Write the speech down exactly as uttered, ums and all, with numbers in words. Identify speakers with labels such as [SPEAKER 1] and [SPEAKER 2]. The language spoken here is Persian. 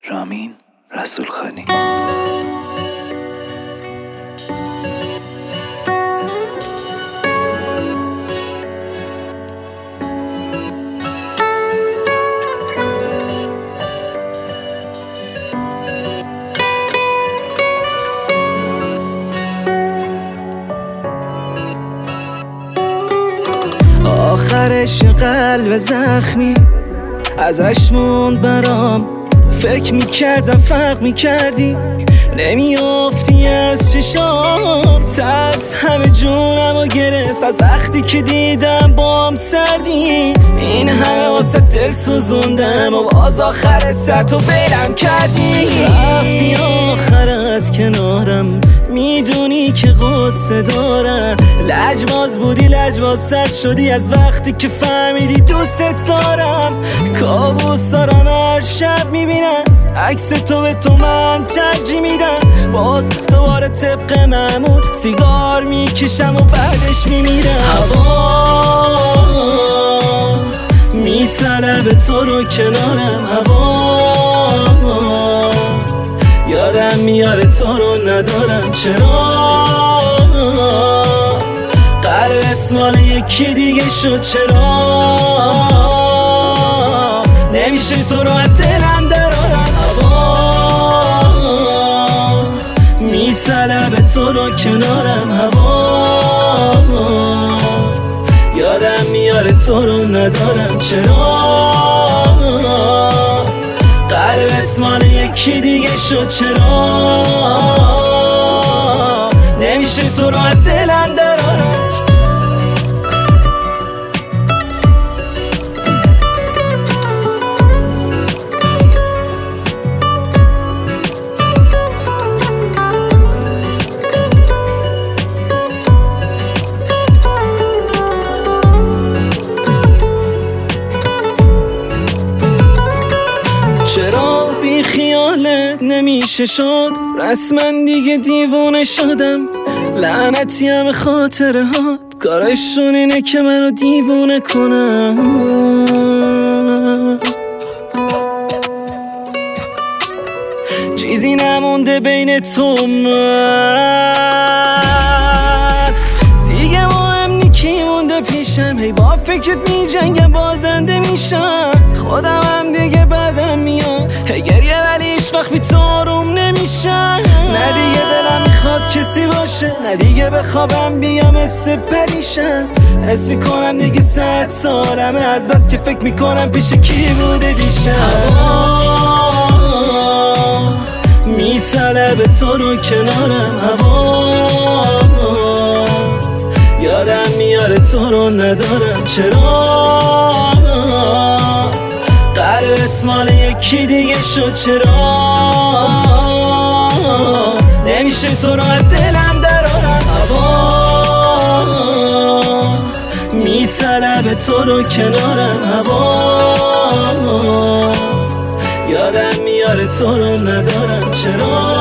[SPEAKER 1] رامین رسولخانی.
[SPEAKER 2] آخرش قلب زخمی ازش موند برام، فکر میکردم فرق میکردی، نمیافتی از چشام. ترس همه جونمو گرفت از وقتی که دیدم بام سردی. این همه واسه دل سوزوندم و باز آخر سر تو بلم کردی. رفتی آخر از کنارم، میدونی که غصه دارم. لجباز بودی لجباز سر شدی از وقتی که فهمیدی دوست دارم. کابوس دارم هر شب میبینم، عکس تو به تو من ترجیح میدم. باز دوباره طبق معمول سیگار میکشم و بعدش میمیرم. هوا میطلبه تو رو کنارم، هوا یادم میاره تو رو ندارم. چرا قلبت مال یکی دیگه شد؟ چرا نمیشه تو رو از دلم درارم؟ هوا میطلبه تو رو کنارم، هوا یادم میاره تو رو ندارم. چرا قلبت مال یکی دیگه شد؟ چرا نمیشه تو رو از دلم درارم؟ چرا بی خیالت نمیشه شد؟ رسما دیگه دیوونه شدم. لعنتی همه خاطره هات، کارشون اینه که منو دیوونه کنم. چیزی نمونده بین تو من، دیگه مهم نی کی مونده پیشم. هی با فکرت میجنگم بازنده میشم. خودم هم دیگه بدم میاد هی گریه، ولی هیچ وقت بی تو آروم نمیشم. نه دیگه دلم میخواد کسی باشه، نه دیگه بخوابم بیام مثل پریشم. حس میکنم دیگه صد سالمه از بس که فکر میکنم پیش کی بوده دیشب. میطلبه تو رو کنارم، هوا یادم میاره تو رو ندارم. چرا قلبت مال یکی دیگه شد؟ چرا نمیشه تو رو از دلم درارم؟ هوا میطلبه تو رو کنارم، هوا یادم میاره تو رو ندارم. چرا